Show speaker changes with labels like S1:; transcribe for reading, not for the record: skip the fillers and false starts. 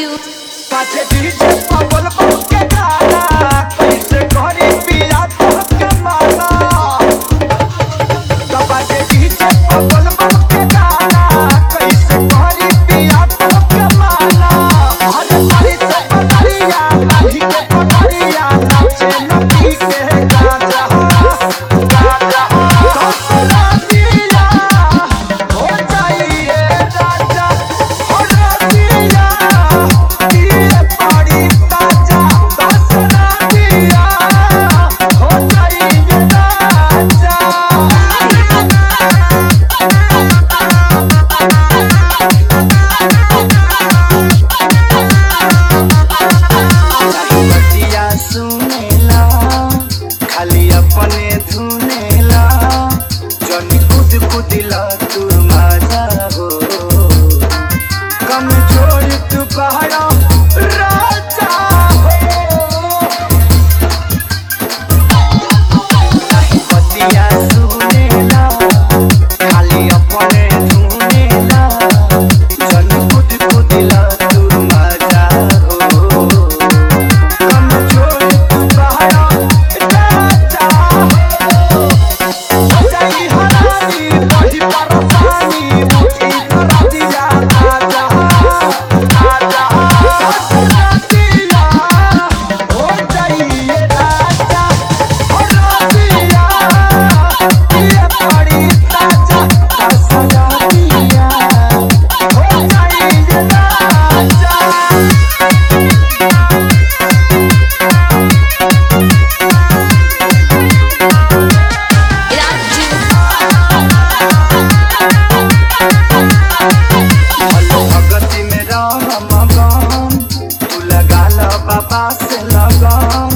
S1: पाछे डीजे पागल के गाना कैसे करी पिया तो के माना पाछे डीजे पागल के गाना कैसे करी पिया तो के माना अरे तारी से पतरिया लाठी के पतरिया नाचे नदी के गाजा गाजा ससुरा दिया हो जाइए राजा हो रतिया ये पाड़ी ताजा ससुरा दिया हो जाइए राजा बतिया सुनेला खाली अपने धुनेला जनी खुद खुदिला तू मजा हो कम छोड़ तू पहाड़ा राजा हो बतिया सुनेला खाली अपने धुनेला जनी खुद खुदिला तू मजा हो कम छोड़ तू पहाड़ा राजा हो जाई हरानी बड़ी परेशानी मुठी करा दिया आजा आजा ससुरा दिया हो जाइए राजा हो रतिया ये बड़ी ताजा ससुरा दिया हो जाइए राजा भगती में राम मगन तू लगा ला बाबा से लगन